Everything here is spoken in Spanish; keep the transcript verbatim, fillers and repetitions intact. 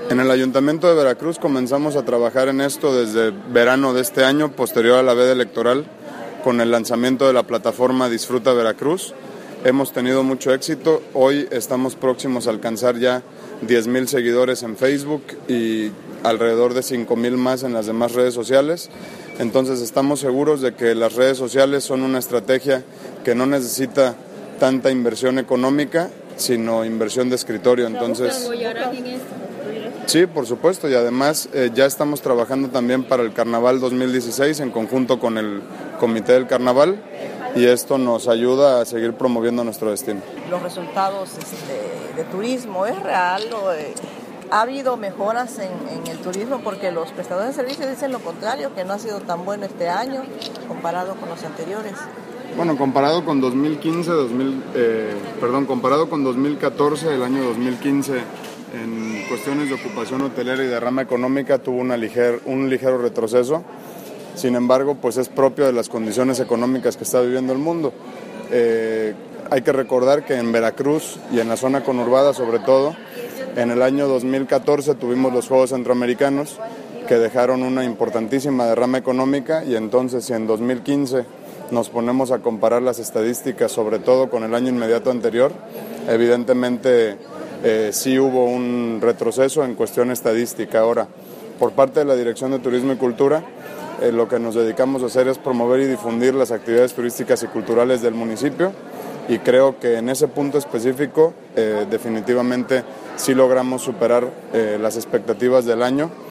En el Ayuntamiento de Veracruz comenzamos a trabajar en esto desde verano de este año, posterior a la veda electoral, con el lanzamiento de la plataforma Disfruta Veracruz. Hemos tenido mucho éxito. Hoy estamos próximos a alcanzar ya diez mil seguidores en Facebook y alrededor de cinco mil más en las demás redes sociales. Entonces estamos seguros de que las redes sociales son una estrategia que no necesita tanta inversión económica, sino inversión de escritorio. Entonces, sí, por supuesto, y además eh, ya estamos trabajando también para el Carnaval dos mil dieciséis en conjunto con el Comité del Carnaval, y esto nos ayuda a seguir promoviendo nuestro destino. Los resultados este, de turismo, ¿es real? O, eh, ¿ha habido mejoras en, en el turismo? Porque los prestadores de servicios dicen lo contrario, que no ha sido tan bueno este año comparado con los anteriores. Bueno, comparado con dos mil quince, dos mil, eh, perdón, comparado con dos mil catorce, el año dos mil quince, en cuestiones de ocupación hotelera y derrama económica tuvo una liger, un ligero retroceso. Sin embargo, pues es propio de las condiciones económicas que está viviendo el mundo. Eh, hay que recordar que en Veracruz y en la zona conurbada sobre todo, en el año dos mil catorce tuvimos los Juegos Centroamericanos que dejaron una importantísima derrama económica, y entonces si en dos mil quince nos ponemos a comparar las estadísticas, sobre todo con el año inmediato anterior, evidentemente eh, sí hubo un retroceso en cuestión estadística. Ahora, por parte de la Dirección de Turismo y Cultura, eh, lo que nos dedicamos a hacer es promover y difundir las actividades turísticas y culturales del municipio, y creo que en ese punto específico eh, definitivamente sí logramos superar eh, las expectativas del año.